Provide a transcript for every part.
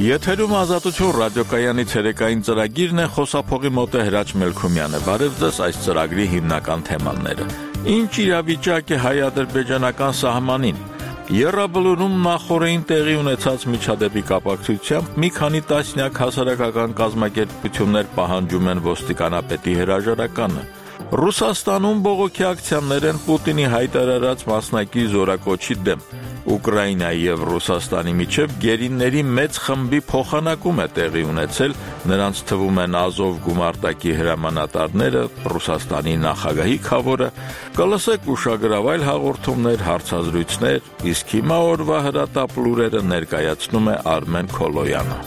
Եթերում Ազատություն ռադիոկայանի ցերեկային ծրագիրն է, խոսափողի մոտ է Հրաչ Մելքումյանը։ Բարև ձեզ, այս ծրագրի հիմնական թեմաները։ Ինչ իրավիճակ է հայ-ադրբեջանական սահմանին։ Եռաբլուրում նախօրեին տեղի ունեցած միջադեպի կապակցությամբ մի քանի տասնյակ հասարակական կազմակերպություններ պահանջում են ոստիկանապետի հրաժարականը։ Ռուսաստանում բողոքի ակցիաներ են Պուտինի հայտարարած մասնակի զորակոչի դեմ։ Ուկրաինայի եւ Ռուսաստանի միջև գերիների մեծ խմբի փոխանակում է տեղի ունեցել, նրանց թվում են Ազով գումարտակի հրամանատարները, Ռուսաստանի նախագահի քավորը, կլսեք ուշագրավ այլ հաղորդումներ, հարցազրույցներ, իսկ հիմա օրվա հրատապ լուրերը ներկայացնում է Արմեն Քոլոյանը։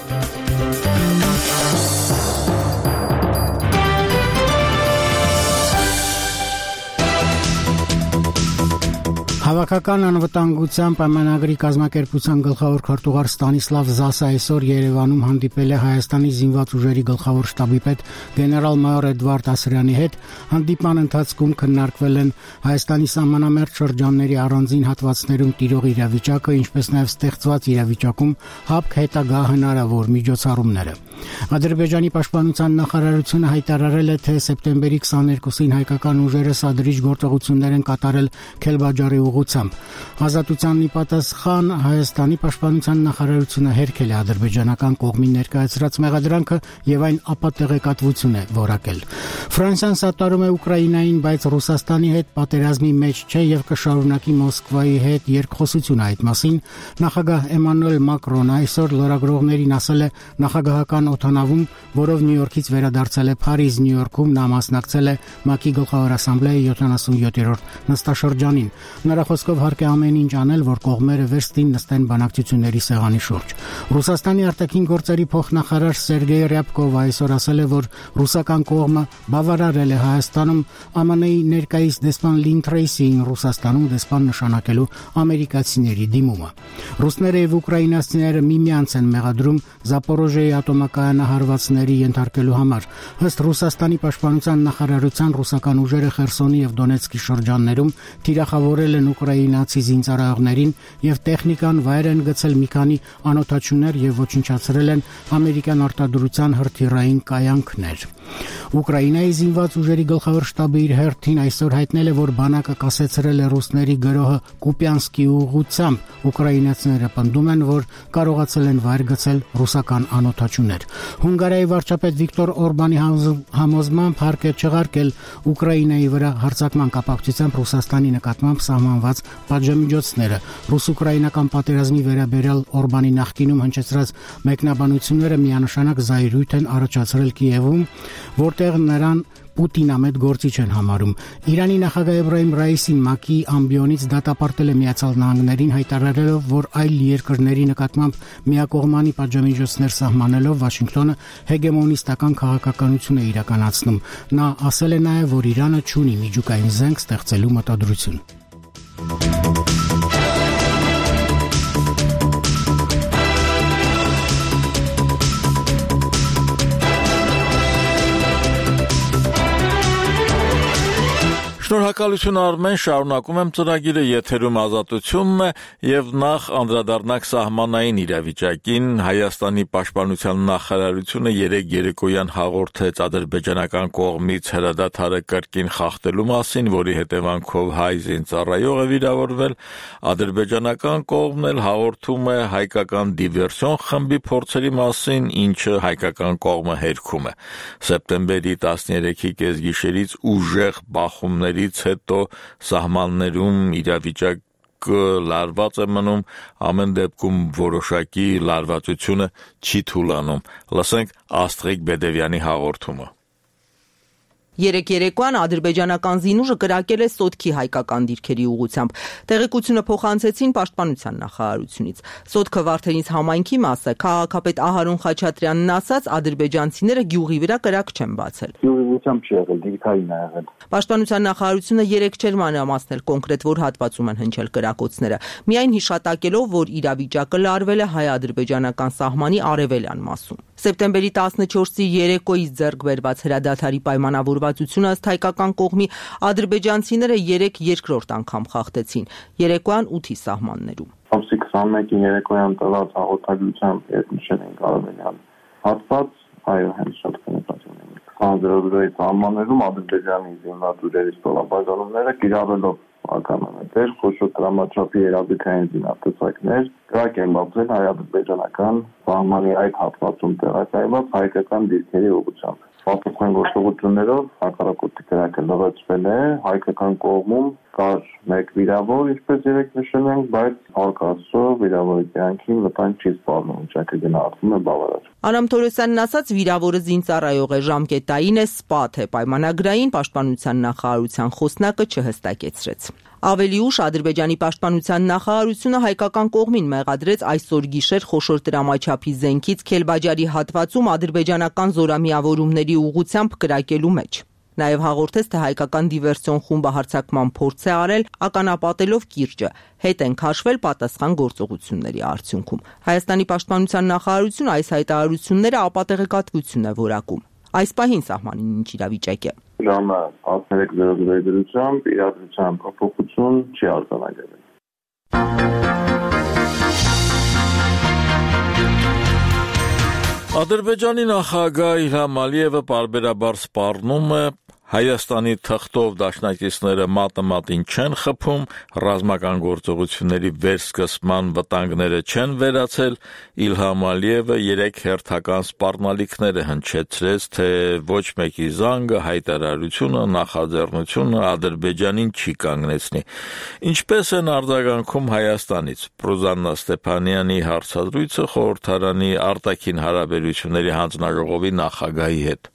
Հավաքական անվտանգության պայմանագրի կազմակերպության գլխավոր քարտուղար Ստանիսլավ Զասը այսօր Երևանում հանդիպել է Հայաստանի զինված ուժերի գլխավոր շտաբի պետ գեներալ-մայոր Էդվարդ Ասրյանի հետ։ Հանդիպման ընթացքում քննարկվել են Հայաստանի սահմանամերձ շրջանների առանձին հատվածներում տիրող իրավիճակը, ինչպես նաև ստեղծված իրավիճակում հապկ հետագա հնարավոր միջոցառումները։ Ադրբեջանի պաշտպանության նախարարությունը հայտարարել է, թե սեպտեմբերի 22-ին հայկական ուժերը սադրիչ գործողություններ են կատարել Քելբաջարի ուղղությամբ։ Ազատությանն ի պատասխան Հայաստանի պաշտպանության նախարարությունը հերքել է ադրբեջանական կողմին ներկայացրած մեղադրանքը եւ այն ապատեղեկատվություն է որակել։ Ֆրանսիան սատարում է Ուկրաինային, բայց Ռուսաստանի հետ պատերազմի մեջ չէ եւ կշարունակի Մոսկվայի հետ երկխոսություն այդ մասին։ Նախագահ Էմանուել Մակրոնը այսօր լրագրողներին ասել է նախագահական օդանավում, որով Նյու Յորքից վերադարձել է Փարիզ, Նյու Յորքում նա մասնակցել է ՄԱԿ-ի գլխավոր ասամբլեայի 77-րդ նստաշրջանին։ Նրա խոսքով հարկ է ամեն ինչ անել, որ կողմերը վերստին նստեն բանակցությունների սեղանի շուրջ։ Ռուսաստանի արտաքին գործերի փոխնախարար Սերգեյ Ռյաբկովը այսօր ասել է, որ ռուսական կողմը բավարարել է Հայաստանում ԱՄՆ-ի ներկայիս դեսպան Լին Թրեյսիին Ռուսաստանում դեսպան նշանակելու ամերիկացիների դիմումը։ Ռուսները եւ ուկրաինացիները միմյանց են մեղադրում Զապորոժիայի ատոմակայանահարվածների ենթարկելու համար։ Ըստ Ռուսաստանի պաշտպանության նախարարության ռուսական ուժերը Խերսոնի եւ Դոնեցկի շրջաններում թիրախավորել են ուկրաինացի զինծառայողներին եւ տեխնիկան վայր են գցել մի քանի անօթաչուներ եւ ոչնչացրել են ամերիկյան արտադրության հրթիռային կայանքներ։ Ուկրաինայի զինված ուժերի գլխավոր շտաբը իր հերթին այսօր հայտնել է, որ բանակը կասեցրել է ռուսների գրոհը Կուպյանսկի ուղղությամբ։ Ուկրաինացիները պնդում են, որ կարողացել են վայր գցել ռուսական անօթաչուներ։ Հունգարիայի վարչապետ Վիկտոր Օրբանի համոզմամբ հարկ է չեղարկել Ուկրաինայի վրա հարձակման կապակցությամբ Ռուսաստանի նկատմամբ սահմանված պատժամիջոցները։ Ռուս-ուկրաինական պատերազմի վերաբերյալ Օրբանի նախկինում հնչեցրած մեկնաբանությունները միանշանակ զայրույթ են առաջացրել Կիևում, որտեղ նրան Պուտինամետ գործիչ են համարում։ Իրանի նախագահ Էբրահիմ Ռայիսին ՄԱԿ-ի ամբիոնից դատապարտել է Միացյալ Նահանգներին, հայտարարելով, որ այլ երկրների նկատմամբ միակողմանի պատժամիջոցներ սահմանելով Վաշինգտոնը հեգեմոնիստական քաղաքականություն է իրականացնում։ Նա ասել է նաև, որ Իրանը չունի միջուկային զենք ստեղծելու մտադրություն։ Շնորհակալություն Արմեն, շարունակում եմ ծրագիրը, եթերում Ազատությունն է եւ նախ անդրադառնանք սահմանային իրավիճակին։ Հայաստանի պաշտպանության նախարարությունը երեկ երեկոյան հաղորդեց ադրբեջանական կողմից հրադադարը կրկին խախտելու մասին, որի հետևանքով հայ զինծառայող է վիրավորվել։ Ադրբեջանական կողմն էլ հաղորդում է հայկական դիվերսիոն խմբի փորձերի մասին, ինչը հայկական կողմը հերքում է։ Սեպտեմբերի 13-ի կեսգիշերից ուժեղ բախումների հետո սահմաններում իրավիճակը լարված է մնում, ամեն դեպքում որոշակի լարվածությունը չի թուլանում։ Լսենք Աստղիկ Բեդևյանի հաղորդումը։ Երեկ երեկոյան ադրբեջանական զինուժը կրակել է Սոտքի հայկական դիրքերի ուղղությամբ։ Տեղեկությունը փոխանցեցին պաշտպանության նախարարությունից։ Սոտքը Վարդենից համայնքի մաս է, քաղաքապետ Ահարոն Խաչատրյանն ասաց, ադրբեջանցիները գյուղի վրա կրակ չեն բացել։ Գյուղի ուղղությամբ չի եղել, դիրքային է եղել։ Պաշտպանության նախարարությունը երեկ չէր մանրամասնել կոնկրետ որ հատվածում են հնչել կրակոցները, միայն հիշատակելով, որ իրավիճակը լարվել է հայ-ադրբեջանական սահմանի արևելյան մասում։ Սեպտեմբերի 14-ի երեկոյից ձեռք բերված հրադադարի պայմանավորվածությունը ըստ հայկական կողմի ադրբեջանցիները երեկ երկրորդ անգամ խախտեցին, երեկոյան 8-ի սահմաններում։ Ամսի 21-ին երեկոյան տված հաղորդագրությամբ երբ նշել ենք արևելյան հատված, այո, հենց շատ քննադատություն են։ 20:00-ի սահմաններում Ադրբեջանի զինված ուժերի ստորաբաժանումները կիրառելով ականանետեր, խոշոր տրամաչափի երազիկային զինատեսակներ կրակ են բացել հայ-ադրբեջանական սահմանի այդ հատվածում տեղակայված հայկական դիրքերի ուղղությամբ։ Պատասխան գործողություններով հակառակորդի կրակը լվացվել է, հայկական կողմում կար մեկ վիրավոր, ինչպես երեք նշել ենք, բայց հարկասո վիրավորի կյանքին վտանգ չի սպառնում, վիճակը գնահատվում է բավարար։ Արամ Թորոսյանն ասաց, վիրավորը զինծառայող է, ժամկետային է, սպա թե պայմանագրային, պաշտպանության նախարարության խոսնակը չհստակեցրեց։ Ավելի ուշ Ադրբեջանի պաշտպանության նախարարությունը հայկական կողմին մեղադրեց այսօր գիշեր խոշոր տրամաչափի զենքից Քելբաջարի հատվածում ադրբեջանական զորամիավորումների ուղղությամբ կրակելու մեջ։ Նաև հաղորդեց, թե հայկական դիվերսիոն խումբը հարձակման փորձ է արել, ականապատելով կիրճը, հետ են քաշվել պատասխան գործողությունների արդյունքում։ Հայաստանի պաշտպանության նախարարությունը այս հայտարարությունները ապատեղեկատվություն է որակում։ Այս պահին սահմանին ինչ իրավիճակ է։ Ժամը 13:00-ի դրությամբ իրադրության փոփոխություն չի արձանագրվել։ Ադրբեջանի նախագահ Իլհամ Ալիևը պարբերաբար սպառնում է Հայաստանի թղթով դաշնակիցները մատը մատին չեն խփում, ռազմական գործողությունների վերսկսման վտանգները չեն վերացել, Իլհամ Ալիևը 3 հերթական սպառնալիքներ հնչեցրեց, թե ոչ մեկի զանգը, հայտարարությունը, նախաձեռնությունը Ադրբեջանին չի կանգնեցնի։ Ինչպես են արձագանքում Հայաստանից։ Ռուզաննա Ստեփանյանի հարցազրույցը խորհրդարանի արտաքին հարաբերությունների հանձնաժողովի նախագահի հետ։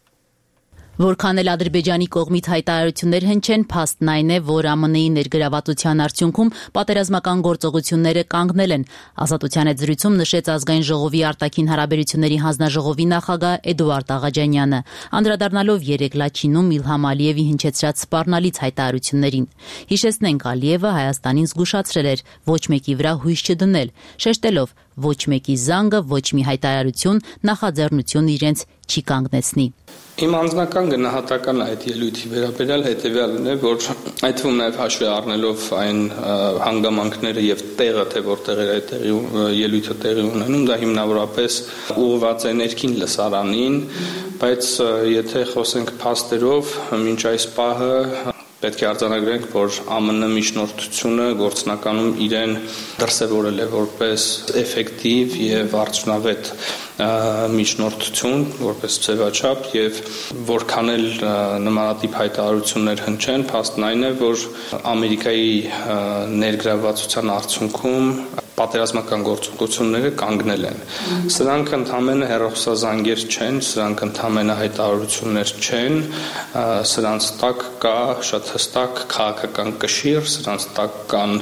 Որքան էլ Ադրբեջանի կողմից հայտարարություններ հնչեն, փաստն այն է, որ ԱՄՆ-ի ներգրավվածության արդյունքում պատերազմական գործողությունները կանգնել են, Ազատության հետ զրույցում նշեց Ազգային ժողովի արտաքին հարաբերությունների հանձնաժողովի նախագահ Էդուարդ Աղաջանյանը, անդրադառնալով երեկ Լաչինում Իլհամ Ալիևի հնչեցրած սպառնալից հայտարարություններին։ Հիշեցնենք, Ալիևը Հայաստանին զգուշացրել էր ոչ մեկի վրա հույս չդնել, շեշտելով ոչ մեկի զանգը, ոչ մի հայտարարություն, նախաձեռնություն իրենց չի կանգնեցնի։ Իմ անձնական գնահատականը այդ ելույթի վերաբերյալ հետևյալն է, որ այդ թվում նաև հաշվի առնելով այն հանգամանքները եւ տեղը, թե որտեղ է այդ ելույթը տեղի ունենում, դա հիմնավորապես ուղղված է ներքին լսարանին, բայց եթե խոսենք փաստերով, մինչ այս պահը պետք է արձանագրենք, որ ԱՄՆ միջնորդությունը գործնականում իրեն դրսևորել է որպես էֆեկտիվ եւ արդյունավետ միջնորդություն, որպես ձևաչափ եւ որքան էլ նմանատիպ հայտարարություններ հնչեն, փաստն այն է, որ Ամերիկայի ներգրավվածության արդյունքում պատերազմական գործողությունները կանգնել են։ Սրանք ընդհանրապես հեռախոսազանգեր չեն, սրանք ընդհանրապես հայտարարություններ չեն, սրանց տակ կա շատ հստակ քաղաքական կշիռ, սրանց տակ կան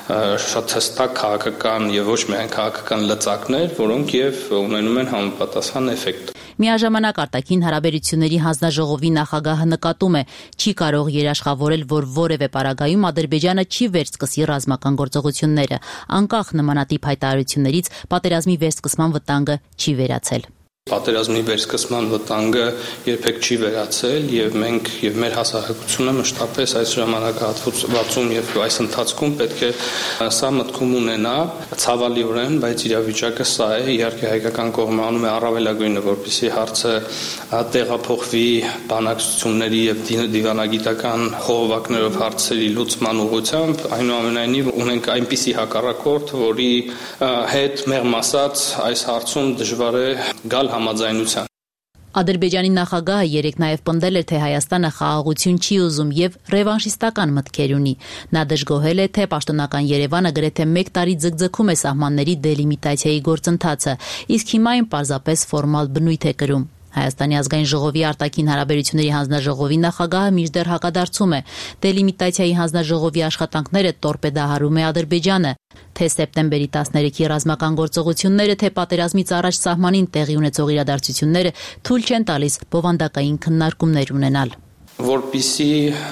շատ հստակ քաղաքական եւ ոչ միայն քաղաքական լծակներ, որոնք եւ ունենում են համապատասխան էֆեկտ։ Միաժամանակ արտաքին հարաբերությունների հանձնաժողովի նախագահը նկատում է, չի կարող երաշխավորել, որ որևէ պարագայում Ադրբեջանը չի վերսկսի ռազմական գործողությունները, անկախ նմանատիպ հայտարարություններից պատերազմի վերսկսման վտանգը չի վերացել։ Պատերազմի վերսկսման վտանգը երբեք չի վերացել եւ մենք եւ մեր հասարակությունը մշտապես այս ժամանակահատվածում եւ այս ընթացքում պետք է սա մտքում ունենա ցավալիորեն, բայց իրավիճակը սա է, իհարկե հայկական կողմը անում է առավելագույնը, որպեսզի հարցը տեղափոխվի բանակցությունների եւ դիվանագիտական խողովակներով հարցերի լուծման ուղղությամբ, այնուամենայնիվ ունենք այնպիսի հակառակորդ, որի հետ մեղմ ասած այս հարցում դժվար է գալ համաձայնության։ Ադրբեջանի նախագահը երեկ նաև պնդել էր, թե Հայաստանը խաղաղություն չի ուզում եւ ռևանշիստական մտքեր ունի։ Նա դժգոհել է, թե պաշտոնական Երևանը գրեթե 1 տարի ձգձգում է սահմանների դելիմիտացիայի գործընթացը, իսկ հիմա այն պարզապես ֆորմալ բնույթ է կրում։ Հայաստանի ազգային ժողովի արտաքին հարաբերությունների հանձնաժողովի նախագահը մինչդեռ հակադարձում է, դելիմիտացիայի հանձնաժողովի աշխատանքները տորպեդահարում է Ադրբեջանը, թե սեպտեմբերի 13-ի ռազմական գործողությունները, թե պատերազմից առաջ սահմանին տեղի ունեցող իրադարձությունները թույլ չեն տալիս բովանդակային քննարկումներ ունենալ։ Որպիսի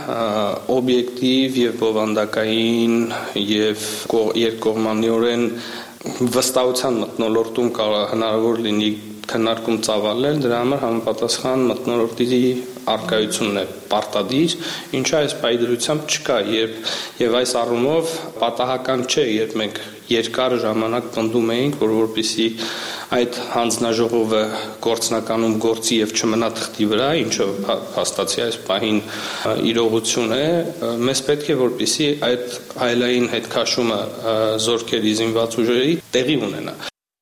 օբյեկտիվ եւ բովանդակային եւ երկկողմանիորեն վստահության մթնոլորտում հնարավոր լինի քննարկում ծավալել, դրա համար համապատասխան մթնոլորտի արկայությունն է պարտադիր, ինչը այս պայդրությամբ չկա, եւ այս առումով պատահական չէ, երբ մենք երկար ժամանակ պնդում էինք, որպեսզի այդ հանձնաժողովը գործնականում գործի եւ չմնա թղթի վրա, ինչը հաստատի այս պահին իրողություն է, մեզ պետք է որպեսզի այդ հայլային հետքաշումը զորքերի զինված ուժերի տեղի ունենա։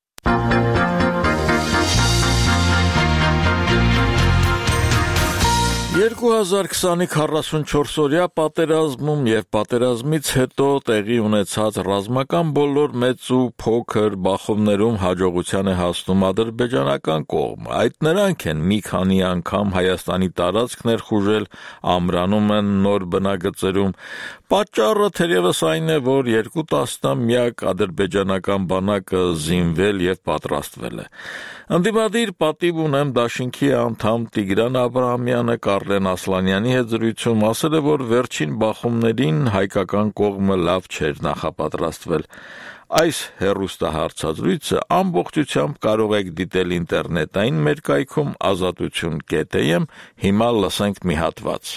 2020-ի 44-օրյա պատերազմում եւ պատերազմից հետո տեղի ունեցած ռազմական բոլոր մեծ ու փոքր բախումներում հաջողության է հասնում ադրբեջանական կողմը։ Այդ նրանք են մի քանի անգամ Հայաստանի տարածք ներխուժել, ամրանում են նոր բնագծերում։ Պատճառը թերևս այն է, որ 2 տասնամյակ ադրբեջանական բանակը զինվել եւ պատրաստվել է։ Ընդդիմադիր պատիվ ունեմ Դաշինքի անդամ Տիգրան Աբրահամյանը Կարլեն Ասլանյանի հետ զրույցում ասել է, որ վերջին բախումներին հայկական կողմը լավ չէր նախապատրաստվել։ Այս հեռուստահարցազրույցը ամբողջությամբ կարող եք դիտել ինտերնետային մեր կայքում azatutun.am, հիմա լսենք մի հատված։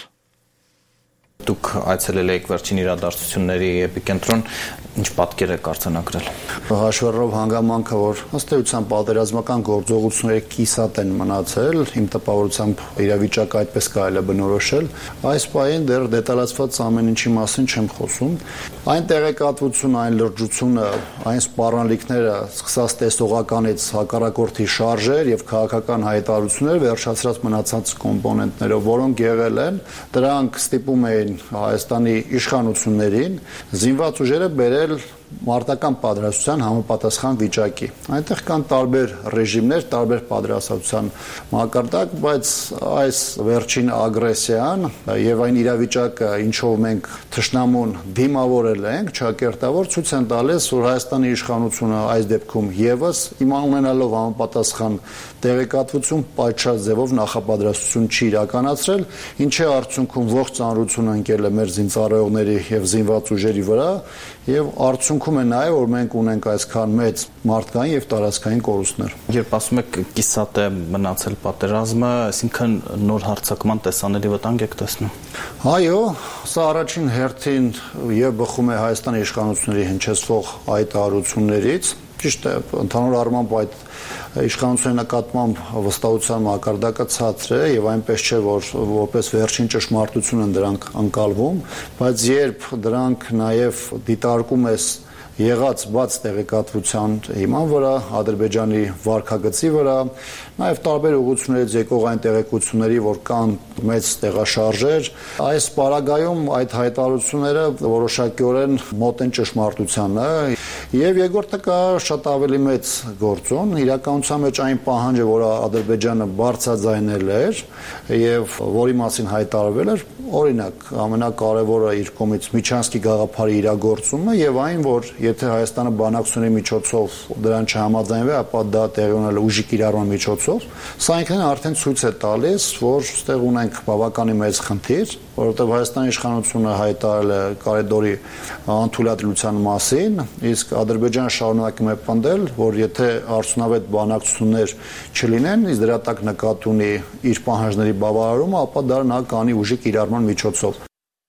Դուք այցելել եք վերջին իրադարձությունների էպիկենտրոն, ինչ պատկեր եք արձանագրել։ Հաշվառով հանգամանքը, որ ըստ էության պատերազմական գործողությունների կիսատ են մնացել, իմ տպավորությամբ իրավիճակը այդպես կարելի է բնորոշել, այս պահին դեռ դետալացված ամեն ինչի մասին չեմ խոսում։ Այն տեղեկատվությունը, այն լրջությունը, այն սպառնալիքները, սկսած տեսողականից հակառակորդի շարժեր եւ քաղաքական հայտարարություններ վերջացրած մնացած կոմպոնենտներով, որոնք եղել են, դրանք ստիպում էին Հայաստանի իշխանություններին զինված ուժերը բերել մարտական պատրաստության համապատասխան վիճակի։ Այնտեղ կան տարբեր ռեժիմներ, տարբեր պատրաստության մակարդակ, բայց այս վերջին ագրեսիան եւ այն իրավիճակը, ինչով մենք թշնամուն դիմավորել ենք, ճակերտավոր ցույց են տալիս, որ Հայաստանի իշխանությունը այս դեպքում եւս իման ունենալով համապատասխան տեղեկատվություն պատշաճ ձևով նախապատրաստություն չի իրականացրել, ինչի արդյունքում ողջ ծանրությունը ընկել է մեր զինծառայողների եւ զինված ուժերի վրա եւ արդյունքում է նաեւ որ մենք ունենք այսքան մեծ մարդկային եւ տարածքային կորուստներ։ Երբ ասում եք կիսատ է մնացել պատերազմը, այսինքն նոր հարձակման տեսանելի վտանգ եք տեսնում։ Այո, սա առաջին հերթին եւ բխում է Հայաստանի իշխանությունների հնչեցվող հայտարարություններից։ Ճիշտ է, ընդհանուր առմամբ այդ իշխանությունների նկատմամբ վստահության մակարդակը ցածր է եւ այնպես չէ, որ որպես վերջին ճշմարտություն են դրանք անցալվում, բայց երբ դրանք նաեւ դիտարկում ես եղած բաց տեղեկատվության հիման վրա, Ադրբեջանի վարքագծի վրա, նաև տարբեր ուղղություններից եկող այն տեղեկությունների, որ կան մեծ տեղաշարժեր, այս պարագայում այդ հայտարարությունները որոշակիորեն մոտ են ճշմարտությանը, եւ երկրորդը կա շատ ավելի մեծ գործոն, իրականության մեջ այն պահանջը, որ Ադրբեջանը բարձրաձայնել էր եւ որի մասին հայտարարվել էր, օրինակ, ամենակարևորը իր կողմից Միչանսկի գաղափարի իրագործումը եւ այն, որ եթե Հայաստանը բանակցությունների միջոցով դրան չհամաձայնվի, ապա դա տեղի ունենալու ուժի կիրառման միջոցով, սա ինքնին արդեն ցույց է տալիս, որ ստեղ ունենք բավականին մեծ խնդիր, որովհետեւ Հայաստանի իշխանությունը հայտարարել է կորիդորի անթույլատրության մասին, իսկ Ադրբեջանը շարունակում է պնդել, որ եթե արդյունավետ բանակցություններ չլինեն, իսկ դրա տակ նկատի ունի իր պահանջների բավարարումը, ապա դա նա կանի ուժի կիրառման միջոցով։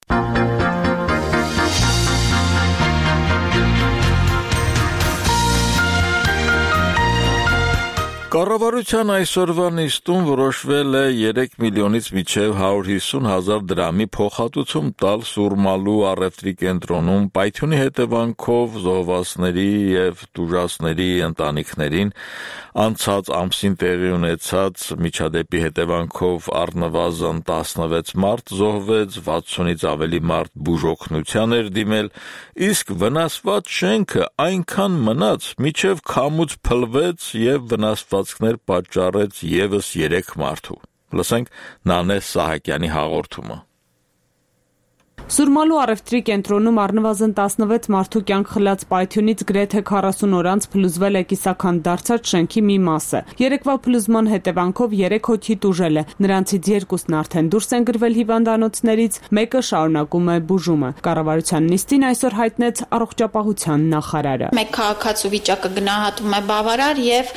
Կառավարության այսօրվա նիստում որոշվել է 3 միլիոնից մինչև 150 հազար դրամի փոխհատուցում տալ Սուրմալու առևտրի կենտրոնում պայթյունի հետևանքով զոհվածների եւ տուժածների ընտանիքներին անցած ամսին տեղի ունեցած միջադեպի հետևանքով առնվազն 16 մարդ զոհվեց, 60-ից ավելի մարդ բուժօգնության էր դիմել, իսկ վնասված շենքը այնքան մնաց, մինչև քամուց փլվեց եւ վնասվածքներ պատճառեց եւս 3 մարդու։ Լսենք Նանե Սահակյանի հաղորդումը։ Սուրմալու առևտրի կենտրոնում առնվազն 16 մարդու կյանք խլած պայթյունից գրեթե 40 օր անց փլուզվել է կիսաքանդ դարձած շենքի մի մասը։ Երեկվա փլուզման հետևանքով 3 հոգի տուժել է, նրանցից 2-ն արդեն դուրս են գրվել հիվանդանոցներից, մեկը շարունակում է բուժումը։ Կառավարության նիստին այսօր հայտնեց առողջապահության նախարարը։ Մեկ քաղաքացու վիճակը գնահատվում է բավարար եւ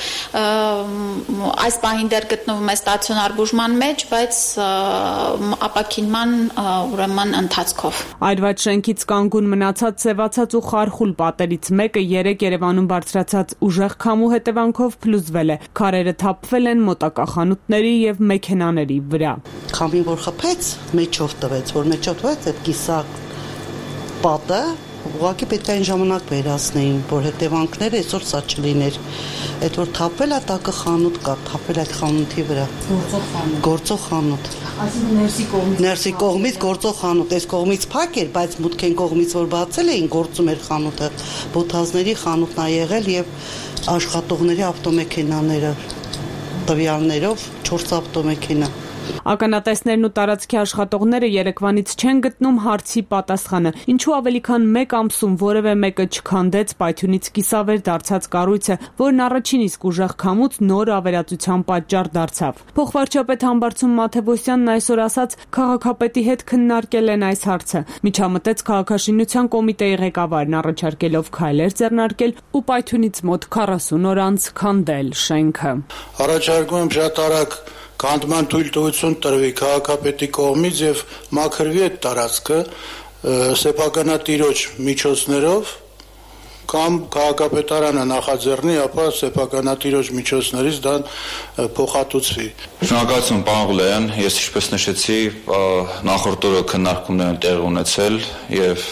այս պահին դեռ գտնվում է ստացիոնար բուժման մեջ, բայց ապաքինման ուրեմն ընթացքով։ Այրված շենքից կանգուն մնացած սևացած ու խարխուլ պատերից մեկը երեք Երևանում բարձրացած ուժեղ քամու հետևանքով փլուզվել է։ Քարերը թափվել են մոտակա խանութների եւ մեքենաների վրա։ Քամին որ խփեց, մեջով տվեց, որ մեջով տվեց այդ կիսակ պատը, ուղղակի պետք է այն ժամանակ վերացնեին, որ հետևանքները այսօր սա չլիներ։ Այդ որ թափվել է տակը խանութ կա, թափվել այդ խանութի վրա։ Գործող խանութ։ Այսինքն ներսի կողմից գործող խանութ, այս կողմից փակ էր, բայց մուտքեն կողմից որ բացել էին, գործում էր խանութը։ Բոթազների խանութն է եղել եւ աշխատողների ավտոմեքենաները տվյալներով 4 ավտոմեքենա։ Ականատեսներն ու տարածքի աշխատողները երեկվանից չեն գտնում հարցի պատասխանը, ինչու ավելի քան 1 ամսում որևէ մեկը չքանդեց պայթյունից կիսավեր դարձած կառույցը, որն առաջին իսկ ուժեղ քամուց նոր ավերածության պատճառ դարձավ։ Փոխվարչապետ Համբարձում Մաթևոսյանն այսօր ասաց, քաղաքապետի հետ քննարկել են այս հարցը։ Միջամտեց քաղաքաշինության կոմիտեի ղեկավարն, առաջարկելով քայլեր ձեռնարկել ու պայթյունից մոտ 40 օր անց քանդել շենքը։ Առաջարկում եմ շատ արագ քանդման թույլտվություն տրվի քաղաքապետի կողմից եւ մաքրվի այդ տարածքը սեփականատիրոջ միջոցներով կամ քաղաքապետարանը նախաձեռնի, ապա սեփականատիրոջ միջոցներից դա փոխհատուցվի։ Շնորհակալություն պարոն Ղուլյան, ես ինչպես նշեցի, նախորդ օրը քննարկումներ են տեղի ունեցել եւ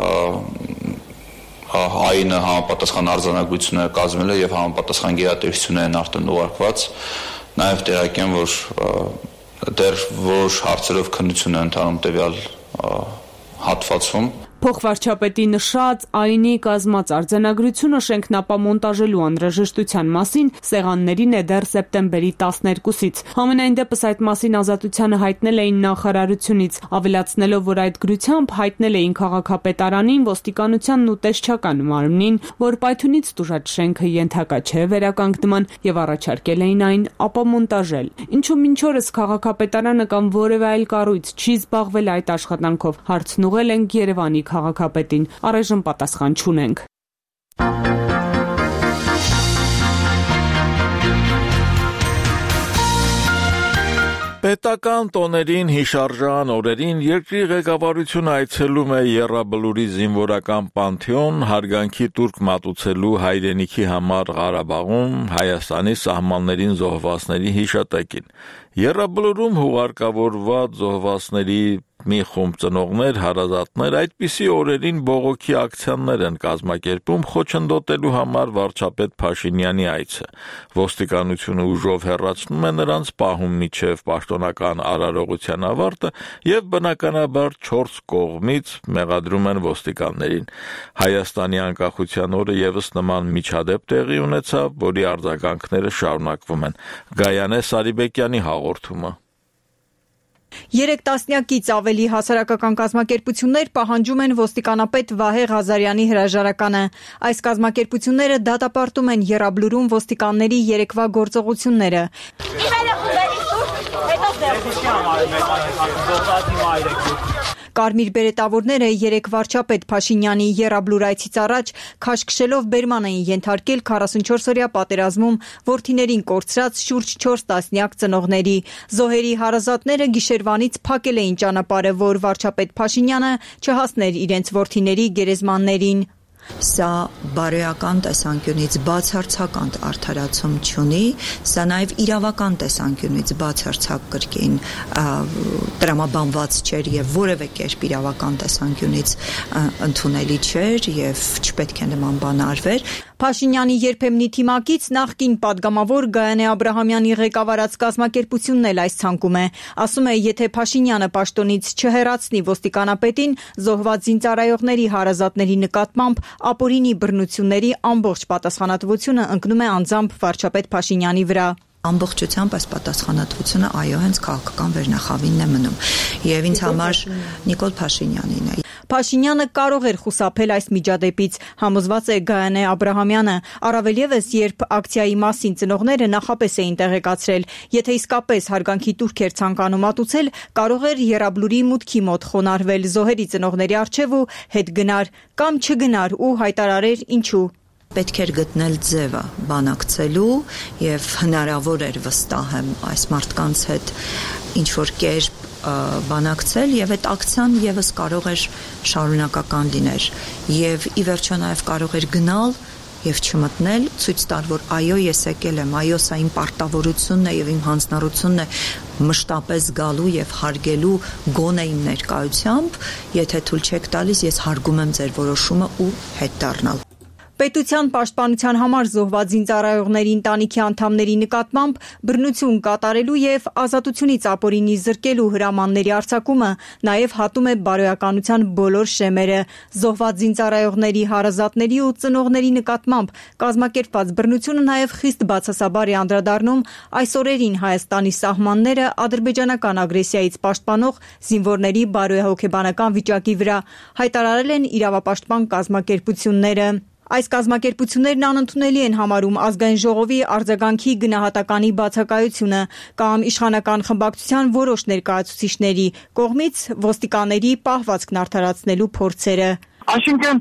ԱԻՆ-ը համապատասխան արձանագրություններ կազմել է եւ համապատասխան գերատեսչություններ են արդեն ուղարկված։ Նաև տեղյակ եմ, որ դեռ որոշ հարցերով քննություն է ընթանում տվյալ հատվածում։ Փոխվարչապետի նշած ԱԻՆ-ի կազմած արձանագրությունը շենքն ապամոնտաժելու անհրաժեշտության մասին սեղաններին է դեռ սեպտեմբերի 12-ից։ Համենայն դեպս այդ մասին ազատությանը հայտնել էին նախարարությունից, ավելացնելով, որ այդ գրությամբ հայտնել էին քաղաքապետարանին, ոստիկանությանն ու տեսչական մարմնին, որ պայթյունից տուժած շենքը ենթակա չէ վերականգնման եւ առաջարկել էին այն ապամոնտաժել։ Ինչու մինչ օրս քաղաքապետարանը կամ որևէ այլ կառույց չի զբաղվել այդ աշխատանքով, հարցն ուղղել ենք Երևանի քաղաքապետին, առայժմ պատասխան չունենք։ Պետական տոներին հիշարժան օրերին երկրի ղեկավարությունը այցելում է Եռաբլուրի զինվորական պանթեոն հարգանքի տուրք մատուցելու հայրենիքի համար Ղարաբաղում Հայաստանի սահմաններին զոհվածների հիշատակին։ Եռաբլուրում հուղարկավորված զոհվածների մի խումբ ծնողներ, հարազատներ այդպիսի օրերին բողոքի ակցիաներ են կազմակերպում խոչընդոտելու համար վարչապետ Փաշինյանի այցը։ Ոստիկանությունը ուժով հեռացնում է նրանց, պահում մինչև պաշտոնական արարողության ավարտը եւ բնականաբար 4 կողմից մեղադրում են ոստիկաններին։ Հայաստանի անկախության օրը եւս նման միջադեպ տեղի ունեցավ, որի արձագանքները շարունակվում են։ Գայանե Սարիբեկյանի հաղորդումը։ 3 տասնյակից ավելի հասարակական կազմակերպություններ պահանջում են ոստիկանապետ Վահե Ղազարյանի հրաժարականը։ Այս կազմակերպությունները դատապարտում են Եռաբլուրում ոստիկանների երեկվա գործողությունները։ Կարմիր բերետավորները երեք վարչապետ Փաշինյանի Եռաբլուր այցից առաջ քաշքշելով բերման էին ենթարկել 44-օրյա պատերազմում որդիներին կորցրած շուրջ 4 տասնյակ ծնողների։ Զոհերի հարազատները գիշերվանից փակել էին ճանապարհը, որ վարչապետ Փաշինյանը չհասներ իրենց որդիների գերեզմաններին։ Սա բարոյական տեսանկյունից բացարձական արդարացում չունի, սա նաև իրավական տեսանկյունից բացարձակ կրկին տրամաբանված չէր եւ որևէ կերպ իրավական տեսանկյունից ընդունելի չէր եւ չպետք է նման բան արվեր։ Փաշինյանի երբեմնի թիմակից նախկին падգամավոր Գայանե Աբրահամյանի ղեկավարած կազմակերպությունն էլ այս ցանկում է։ Ասում է, եթե Փաշինյանը պաշտոնից չհեռացնի ոստիկանապետին, զոհված զինծառայողների հարազատների նկատմամբ ապօրինի բռնությունների ամբողջ պատասխանատվությունը ընկնում է անձամբ վարչապետ Փաշինյանի վրա։ Ամբողջությամբ այս պատասխանատվությունը այո հենց քաղաքական վերնախավինն է մնում եւ ինձ համար Նիկոլ Փաշինյանին է։ Փաշինյանը կարող էր խուսափել այս միջադեպից, համոզված է Գայանե Աբրահամյանը, առավել ևս երբ ակցիայի մասին ծնողները նախապես էին տեղեկացրել, եթե իսկապես հարգանքի տուրք էր ցանկանում մատուցել, կարող էր եռաբլուրի մուտքի մոտ խոնարհվել զոհերի ծնողների առջև ու հետ գնար կամ չգնար ու հայտարարեր ինչու։ Պետք էր գտնել ձևը բանակցելու եւ հնարավոր էր վստահ եմ այս մարդկանց հետ ինչ որ կերպ բանակցել եւ այդ ակցիան եւս կարող էր շարունակական լիներ եւ ի վերջո նաեւ կարող էր գնալ եւ չմտնել ցույց տալ որ այո ես եկել եմ այո սա իմ պարտավորությունն է եւ իմ հանձնառությունն է մշտապես գալու եւ հարգելու գոնե իմ ներկայությամբ եթե թույլ չեք տալիս ես հարգում եմ ձեր որոշումը ու հետ դառնալ։ Պետության պաշտպանության համար զոհված զինծառայողների ընտանիքի անդամների նկատմամբ բռնություն կատարելու եւ ազատությունից ապօրինի զրկելու հրամանների արձակումը նաեւ հատում է բարոյականության բոլոր շեմերը։ Զոհված զինծառայողների հարազատների ու ծնողների նկատմամբ կազմակերպված բռնությունը նաեւ խիստ բացասաբար է անդրադառնում այս օրերին Հայաստանի սահմանները ադրբեջանական ագրեսիայից պաշտպանող զինվորների բարոյահոգեբանական վիճակի վրա, հայտարարել են իրավապաշտպան կազմակերպությունները։ Այս կազմակերպություններն անընդունելի են համարում ազգային ժողովի արձագանքի գնահատականի բացակայությունը կամ իշխանական խմբակցության որոշ ներկայացուցիչների կողմից ոստիկանների պահվածքն արդարացնելու փորձերը։ Այսինքն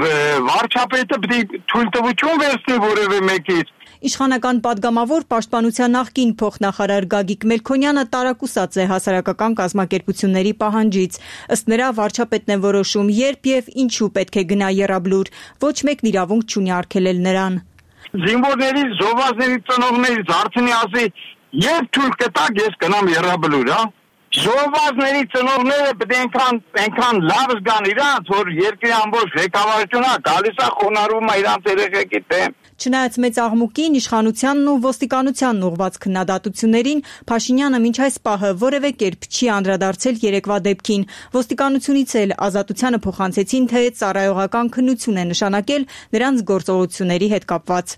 վարչապետը պետք է թույլտվություն վերցնի որևէ մեկից։ Իշխանական падգամավոր պաշտպանության նախկին փոխնախարար Գագիկ Մելքոնյանը տարակուսած է հասարակական կազմակերպությունների պահանջից։ Ըստ նրա վարչապետն է որոշում երբ եւ ինչու պետք է գնա եռաբլուր, ոչ մեկն իրավունք չունի արգելել նրան։ Զինվորների, զոհվածների ծնողներից հարցնի ասի, երբ թույլ կտակ ես գնամ եռաբլուր, հա։ Զոհվածների ծնողները պետք է այնքան լավ զգան իրանց, որ երկրի ամբողջ ղեկավարությունը գալիս է խոնարհվում է իրանց երեխեքի դեմ։ Չնայած մեծ աղմուկին, իշխանությանն ու ոստիկանությանն ուղղված քննադատություններին, Փաշինյանը մինչ այս պահը որևէ կերպ չի անդրադարձել երեկվա դեպքին։ Ոստիկանությունից էլ ազատությանը փոխանցեցին, թե ծառայողական քննություն է նշանակել նրանց գործողությունների հետ կապված։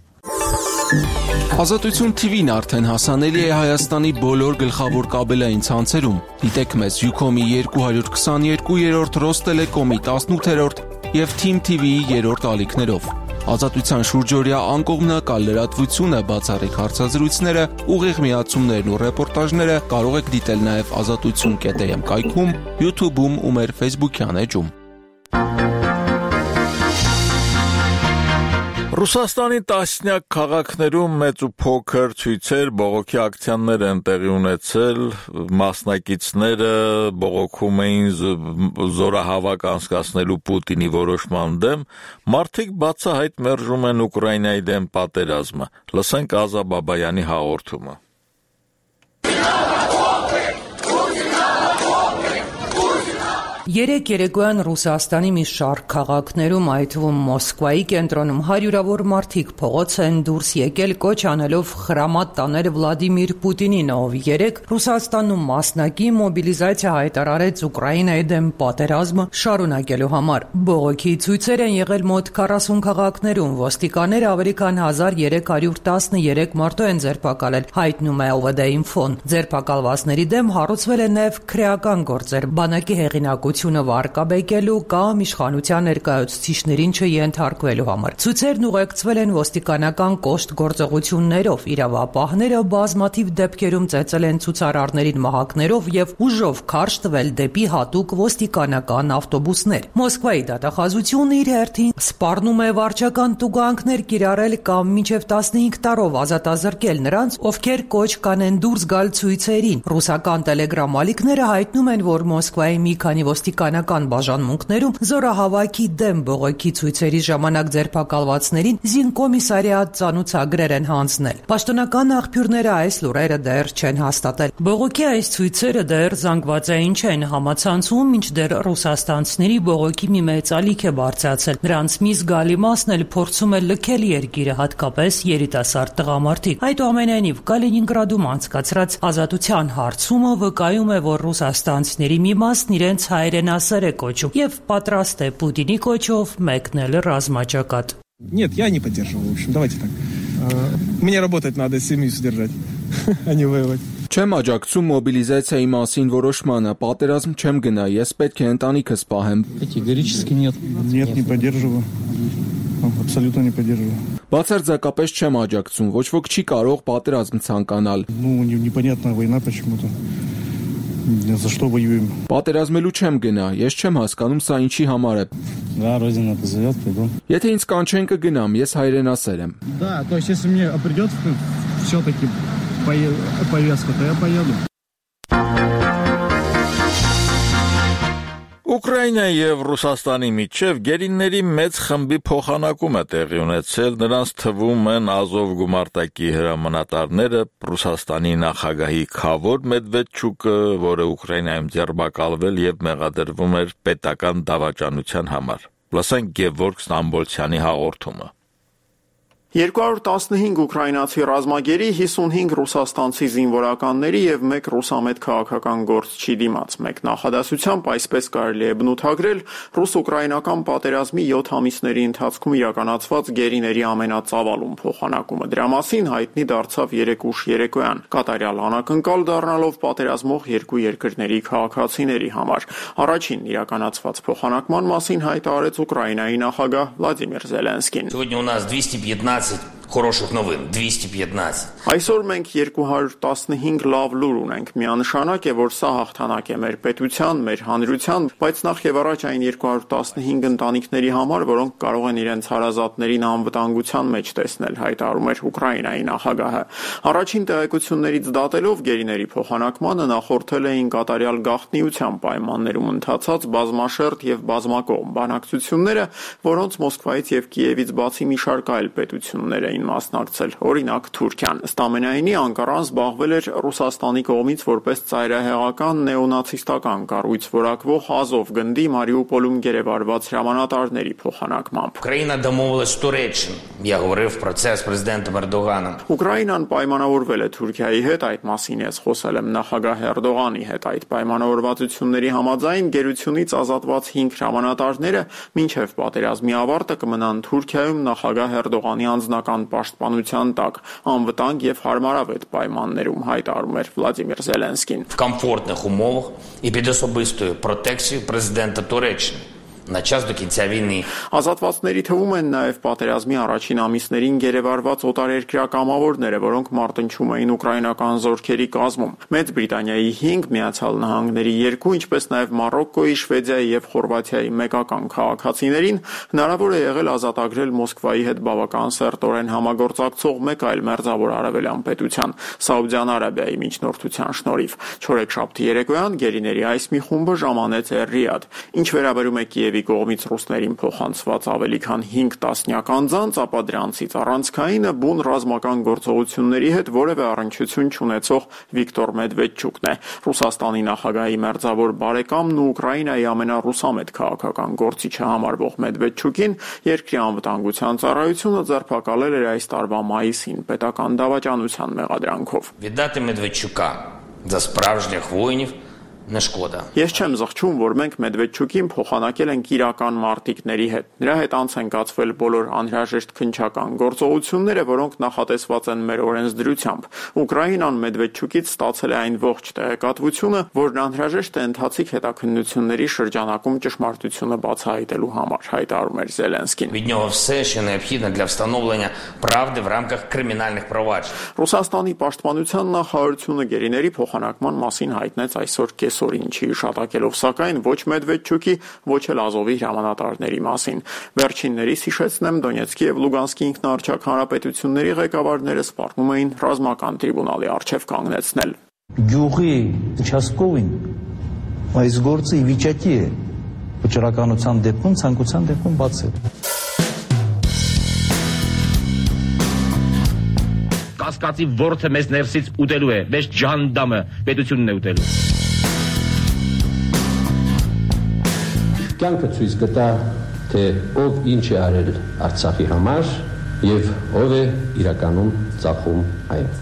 Ազատություն TV-ն արդեն հասանելի է Հայաստանի բոլոր գլխավոր կաբելային ցանցերում։ Դիտեք մեզ Ucom-ի 222-րդ, Ռոստելեկոմի 18-րդ եւ Team TV-ի 3-րդ ալիքներով։ Ազատության շուրջօրյա անկողմնակալ լրատվությունը, բացառիկ հարցազրույցները, ուղիղ միացումներն ու ռեպորտաժները կարող եք դիտել նաև azatutsun.am կայքում, YouTube-ում ու մեր Facebook-յան էջում։ Ռուսաստանի տասնյակ քաղաքներում մեծ ու փոքր ցույցեր, բողոքի ակցիաներ են տեղի ունեցել, մասնակիցները բողոքում էին զորահավաք անցկացնելու Պուտինի որոշման դեմ, մարդիկ բացահայտ մերժում են Ուկրաինայի դեմ պատերազմը։ Լսենք Ազա Բաբայանի հաղորդումը։ Երեկ երեկոյան Ռուսաստանի մի շարք քաղաքներում, այդ թվում Մոսկվայի կենտրոնում հարյուրավոր մարդիկ փողոց են դուրս եկել կոչ անելով խրամատ տանել Վլադիմիր Պուտինին, ով երեկ Ռուսաստանում մասնակի մոբիլիզացիա հայտարարեց Ուկրաինայի դեմ պատերազմը շարունակելու համար։ Բողոքի ցույցեր են եղել մոտ 40 քաղաքներում, ոստիկանները ավելի քան 1313 մարդու են ձերբակալել, հայտնում է ՕՎԴ-Ինֆոն։ Ձերբակալվածների դեմ հարուցվել են նաև քրեական գործեր, բանակի հեղինակություն վարկաբեկելու կամ իշխանության ներկայացուցիչներին չենթարկվելու համար։ Ցույցերն ուղեկցվել են ոստիկանական կոշտ գործողություններով, իրավապահները բազմաթիվ դեպքերում ծեծել են ցուցարարներին մահակներով եւ ուժով քարշ տվել դեպի հատուկ ոստիկանական ավտոբուսներ։ Մոսկվայի դատախազությունը իր հերթին սպառնում է վարչական տուգանքներ կիրառել կամ մինչև 15 տարով ազատազրկել նրանց, ովքեր կոչ կանեն դուրս գալ ցույցերին։ Ռուսական տելեգրամ ալիքները հայտնում են, որ Մոսկվայի մի քանի ոստիկանական բաժանմունքներում զորահավաքի դեմ բողոքի ցույցերի ժամանակ ձերբակալվածներին զինկոմիսարիատ ծանուցագրեր են հանձնել։ Պաշտոնական աղբյուրները այս լուրերը դեռ չեն հաստատել։ Բողոքի այս ցույցերը դեռ զանգվածային չեն համացանցում, մինչդեռ ռուսաստանցիների բողոքի մի մեծ ալիք է բարձրացել։ Նրանց մի զգալի մասն էլ փորձում է լքել երկիրը, հատկապես երիտասարդ տղամարդիկ։ Այդուամենայնիվ Կալինինգրադում անցկացրած ազատության հարցումը վկայում է, որ ռուսաստանցիների մի մասն իրենց հայրենասեր է կոչում եւ պատրաստ է Պուտինի կոչով մեկնել ռազմաճակատ։ Нет, я не поддерживаю, в общем, давайте так. Мне работать надо, семью содержать. а не воевать. Չեմ աջակցում մոբիլիզացիայի մասին որոշմանը, պատերազմ չեմ գնա, ես պետք է ընտանիքս պահեմ։ Категорически нет. Нет, не поддерживаю. Абсолютно не поддерживаю. Բացարձակապես չեմ աջակցում, ոչ ոք չի կարող պատերազմ ցանկանալ։ Ну, непонятная война почему-то. За что воюем? Պատերազմելու չեմ գնա, ես չեմ հասկանում սա ինչի համար է։ Да, родина позовет, пойду. Եթե ինձ կանչեն կգնամ, ես հայրենասեր եմ։ Да, то есть если мне придёт всё-таки повестка, то я поеду. Ուկրաինայի եւ Ռուսաստանի միջև գերիների մեծ խմբի փոխանակում է տեղի ունեցել, նրանց թվում են Ազով գումարտակի հրամանատարները, Ռուսաստանի նախագահի Քավոր Մեդվեդչուկը, որը Ուկրաինայում ձերբակալվել եւ մեղադրվում էր պետական դավաճանության համար։ Լսենք Գևորգ Ստամբոլցյանի հաղորդումը։ 215 ուկրաինացի ռազմագերի, 55 ռուսաստանցի զինվորականների եւ 1 ռուսամետ քաղաքական գործչի դիմաց։ Մեկ նախադասությամբ այսպես կարելի է բնութագրել ռուս-ուկրաինական պատերազմի 7 ամիսների ընթացքում իրականացված գերիների ամենածավալուն փոխանակումը։ Դրա մասին հայտնի դարձավ 3 ուշ երեկոյան, կատարյալ անակնկալ դառնալով պատերազմող երկու երկրների քաղաքացիների համար։ Առաջին իրականացված փոխանակման մասին հայտարարեց Ուկրաինայի նախագահ Վլադիմիր Զելենսկին։ Сегодня у нас 215 хороших новин, 215. Այսօր մենք 215 լավ լուր ունենք։ Միանշանակ է, որ սա հաղթանակ է մեր պետության, մեր հանրության, բայց նախ եւ առաջ այն 215 ընտանիքների համար, որոնք կարող են իրենց հարազատներին անվտանգության մեջ տեսնել, հայտարարում էր Ուկրաինայի նախագահը։ Առաջին տեղեկություններից դատելով գերիների փոխանակմանը նախորդել էին կատարյալ գաղտնիության պայմաններում ընթացած բազմաշերտ եւ բազմակողմ բանակցությունները, որոնց Մոսկվայից եւ Կիևից բացի մի շարք այլ պետություններ էին մասնակցել, օրինակ Թուրքիան։ Ըստ ամենայնի Անկարան զբաղվել էր Ռուսաստանի կողմից որպես ծայրահեղական նեոնացիստական կառույց որակվող Ազով գնդի Մարիուպոլում գերեվարված հրամանատարների փոխանակմամբ։ Украина домовилась з Туреччиною. Я говорив про це з президентом Ердоганом. Ուկրաինան պայմանավորվել է Թուրքիայի հետ, այդ մասին ես խոսել եմ նախագահ Էրդողանի հետ։ Այդ պայմանավորվածությունների համաձայն գերությունից ազատված 5 հրամանատարները մինչև պատերազմի ավարտը կմնան Թուրքիայում նախագահ Էրդողանի անձնական պաշտպանության տակ, անվտանգ եւ հարմարավետ պայմաններում, հայտարարում էր Վլադիմիր Զելենսկին։ В комфортних умовах і під особистою протекцією президента Туреччини. На час до кінця війни. Ազատվածների թվում են նաև պատերազմի առաջին ամիսներին գերեվարված օտարերկրյա կամավորները, որոնք մարտնչում էին ուկրաինական զորքերի կազմում։ Մեծ Բրիտանիայի 5, Միացյալ Նահանգների 2, ինչպես նաև Մարոկկոյի, Շվեդիայի եւ Խորվաթիայի մեկական քաղաքացիներին հնարավոր է եղել ազատագրել Մոսկվայի հետ բավական սերտորեն համագործակցող մեկ այլ մերձավոր արևելյան պետության՝ Սաուդյան Արաբիայի միջնորդության շնորհիվ։ Չորեքշաբթի երեկոյան գերիների այս մի խումբը ժամանեց Ռիադ։ Ինչ վերաբերում է Կիևի կողմից ռուսներին փոխանցված ավելի քան 5 տասնյակ անձանց, ապա դրանցից առանցքայինը բուն ռազմական գործողությունների հետ որևէ առնչություն չունեցող Վիկտոր Մեդվեդչուկն է։ Ռուսաստանի նախագահի մերձավոր բարեկամն ու Ուկրաինայի ամենառուսամետ քաղաքական գործիչը համարվող Մեդվեդչուկին երկրի անվտանգության ծառայությունը ձերբակալել էր այս տարվա մայիսին պետական դավաճանության մեղադրանքով։ Віддати Медведчука за справжніх воїнів не шкода. Ես չեմ զղջում, որ մենք Մեդվեդչուկին փոխանակել ենք իրական մարտիկների հետ։ Նրա հետ անց են կացվել բոլոր անհրաժեշտ քննչական գործողությունները, որոնք նախատեսված են մեր օրենսդրությամբ։ Ուկրաինան Մեդվեդչուկից ստացել է այն ողջ տեղեկատվությունը, որն անհրաժեշտ է ընթացիկ հետաքննությունների շրջանակում ճշմարտությունը բացահայտելու համար, հայտարարում էր Զելենսկին։ Від нього все, що необхідне для встановлення правди в рамках кримінальних проваджень. Ռուսաստանի պաշտպանության նախարարությունը գերիների փոխանակման մասին հայտնեց այսօր կեսօրին, չի հիշատակելով սակայն ոչ Մեդվեդչուկի, ոչ էլ Ազովի հրամանատարների մասին։ Վերջիններիս հիշեցնեմ, Դոնեցկի եւ Լուգանսկի ինքնաարչակ հանրապետությունների ղեկավարները սպառնում էին ռազմական տրիբունալի առջև կանգնեցնել։ Գյուղի участковին այս գործը ի վիճակի է վճռականության դեպքում, ցանկության դեպքում բացել։ Կասկածի ворթը մեզ ներսից ուտելու է, մեզ ջանդամը պետությունն է ուտելու։ Կյանքը ցույց կտա, թե ով ինչ է արել Արցախի համար եւ ով է իրականում ծախում այն։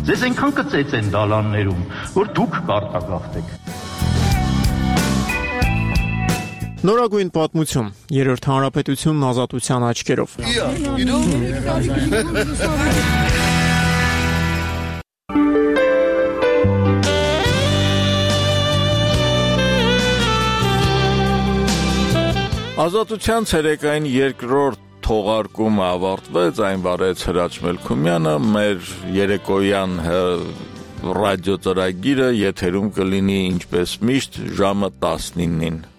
Ձեզ այնքան կծեծեն դալաններում, որ դուք կարտագաղթեք։ Նորագույն պատմություն, Երրորդ հանրապետությունն ազատության աչքերով։ Ազատության ցերեկային երկրորդ թողարկումը ավարտվեց, այն վարեց Հրաչ Մելքումյանը, մեր երեկոյան ռադիո ծրագիրը եթերում կլինի ինչպես միշտ ժամը 19-ին։